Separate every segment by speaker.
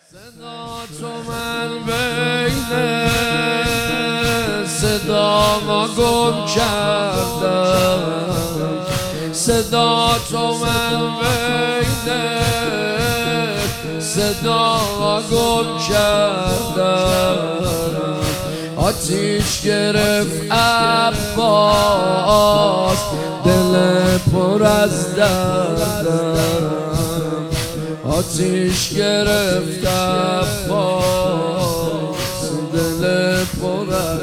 Speaker 1: صدا تو من بین صدا ما گم کردم، صدا تو من بین صدا ما گم کردم. آتیش گرفت عباس دل پر از دردم، آتیش گرفت عباس دل پر از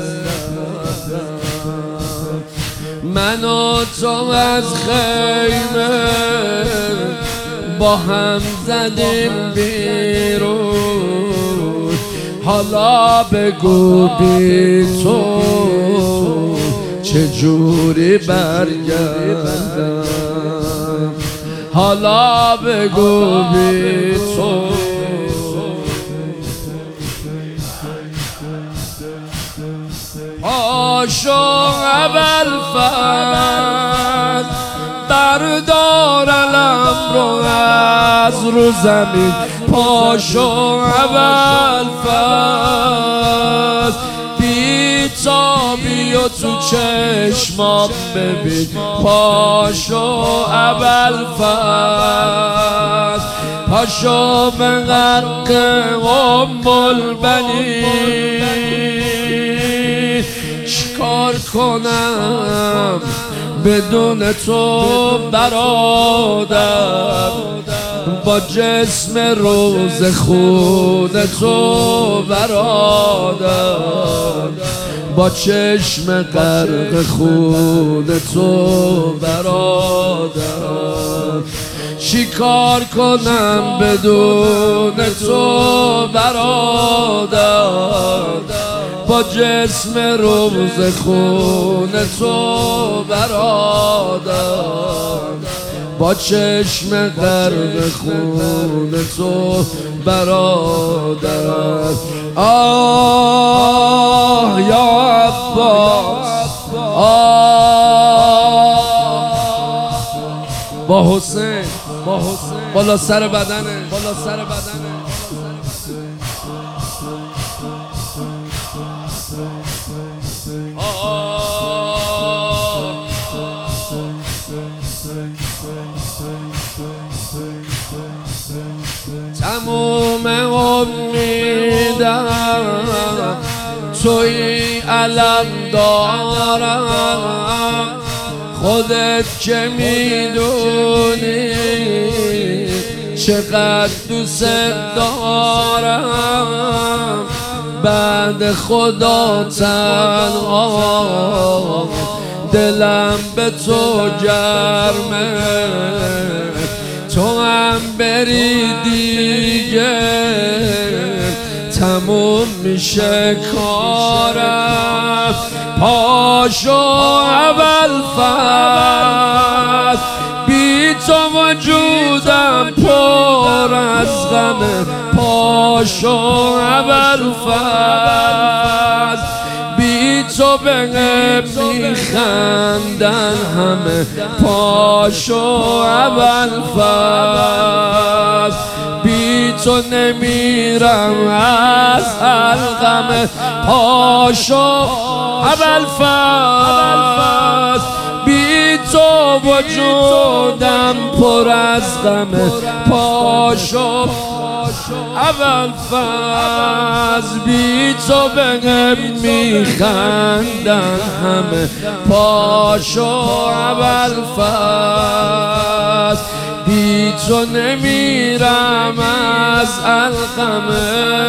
Speaker 1: دردم. من و تو از خیمه با هم زدیم بیرون، حالا بگو بی تو چجوری برگردم، حالا بگو بی تو. پاشو ابوالفضل بردار علم رو از رو زمین، پاشو ابوالفضل بی‌تابی و تو چشمام ببین، پاشو ابوالفضل پاشو به غرق ام البنین. چیکار کنم بدون تو برادر، با جسم روز خون تو برادر، با چشم غرق خون تو برادر. چیکار کنم بدون تو برادر، با جسم روز خون تو برادر، با چشم غرق خون تو برادر. آه یا عباس، با حسین بالا سر بدنه، بالا سر بدنه. تموم امیدم توی علم دارم، خودت که میدونی چقدر دوست دارم. بعد خدا تنها دلم به تو گرمه، تو هم بری دیگه تموم میشه کارم. پاشو ابوالفضل بی تو وجودم پر از غمه، پاشو ابوالفضل بی تو بهم میخندن همه، پاشو ابوالفضل بی تو نمیرم از الغمه، پاشو ابوالفضل بی تو وجودم پر از غمه، پاشو ابوالفضل بی تو بهم میخندن همه، پاشو ابوالفضل بی تو نمیرم از الغمه.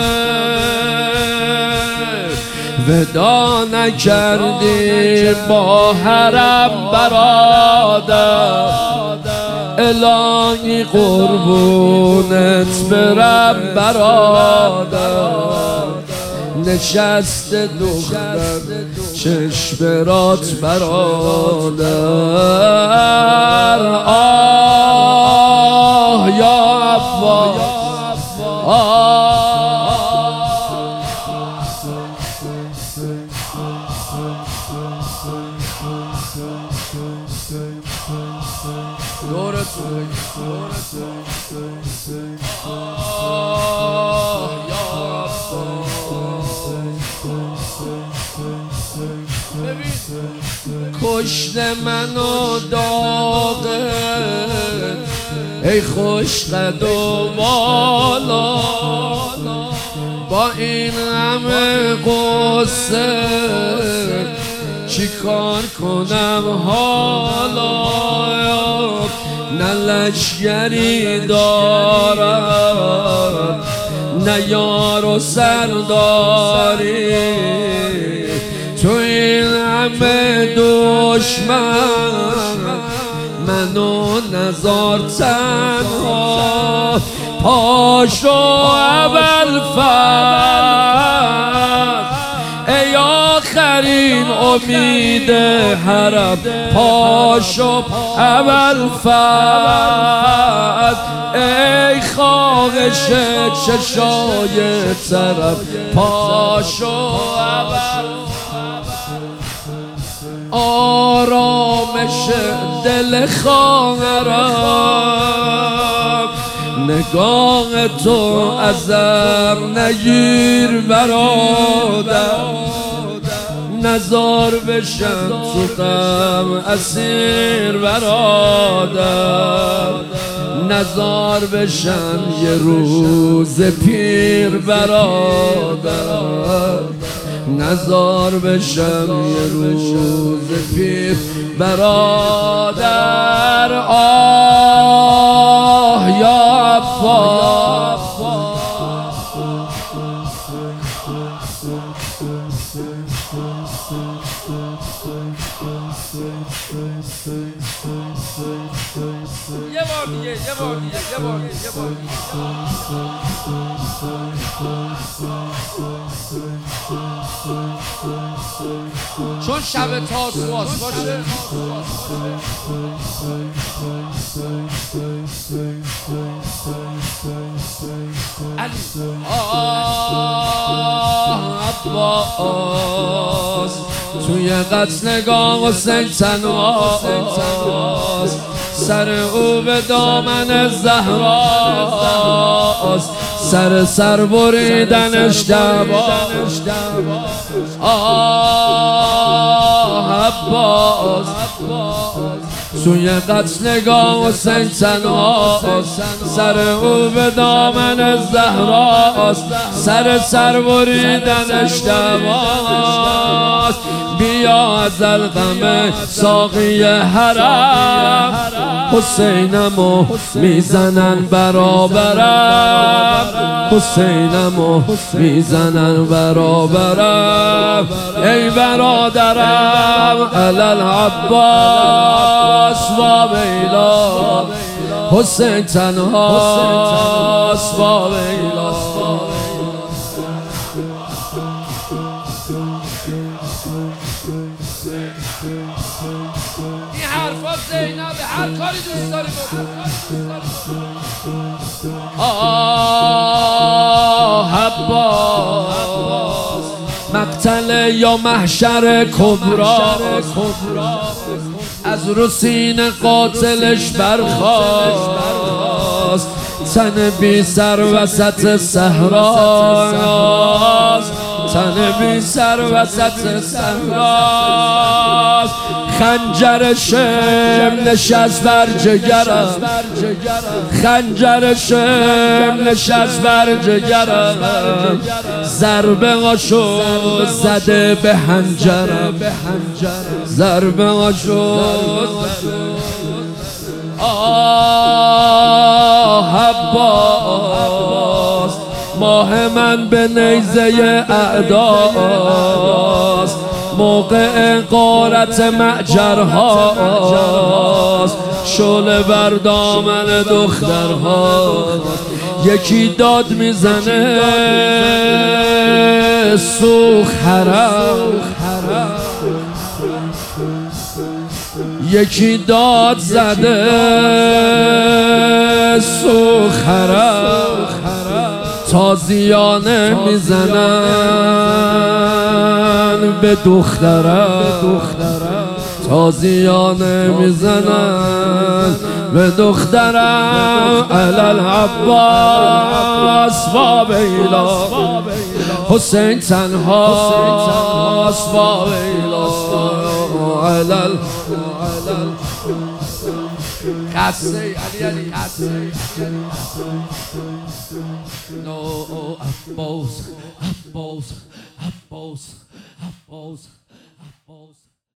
Speaker 1: ودا نکردی با حرم برادر، الهی قربونت برم برادر. نشست دختر چشمرات برادر. آه یا عباس، دورتون کشته منو داغه ای خوش قد و بالا با این همه قصه چی کار کنم حالا نه لشگری دارم نه یار و سرداری تو این همه دشمن منو نزار تنها پاشو اول فرد ای آخرین امید حرم پاشو اول فرد ای خواهش چشای طرف پاشو اول آرامش دل خواهرم نگاه تو ازم نگیر برادر نزار بشم تو غم اسیر برادر نزار بشم یه روز پیر برادر نزار بشم یه روز پیر برادر آه یا عباس یه بار دیگه چون شب تاسوعاست باشه عباس توی قتل نگاه حسین تنهاست سر او به دامن زهراست سر بریدنش دواست عباس توی قتل نگاه حسین تنهاست سر او به دامن زهراست سر بریدنش دواست بیا از الغم ساقی حرم حسینمو میزنن برابرم حسینمو میزنن برابرم ای برادرم علل عباس و ویلا حسین تنهاست و ویلا این حرفا زینب هر کاری دوست داری آه عباس مقتل یا محشر کبرا از رو سینه قاتلش برخاست تن بی سر وسط صحراست تن بی سر وسط صحراست خنجر شم نشست بر جگرم خنجر شم نشست بر جگرم ضربه هاشو زده به حنجرم ضربه هاشو آه عباس ماه من به نیزه اعداست موقع غارت معجرهاست شعله بر دامن دخترهاست یکی داد میزنه سوخ حرم یکی داد زده سوخ حرم تازیانه میزنن به دخترم تازیانه میزنن به دخترم علل عباس و بیلا حسین تنهاست و بیلا علل قصه علی قصه نو عباس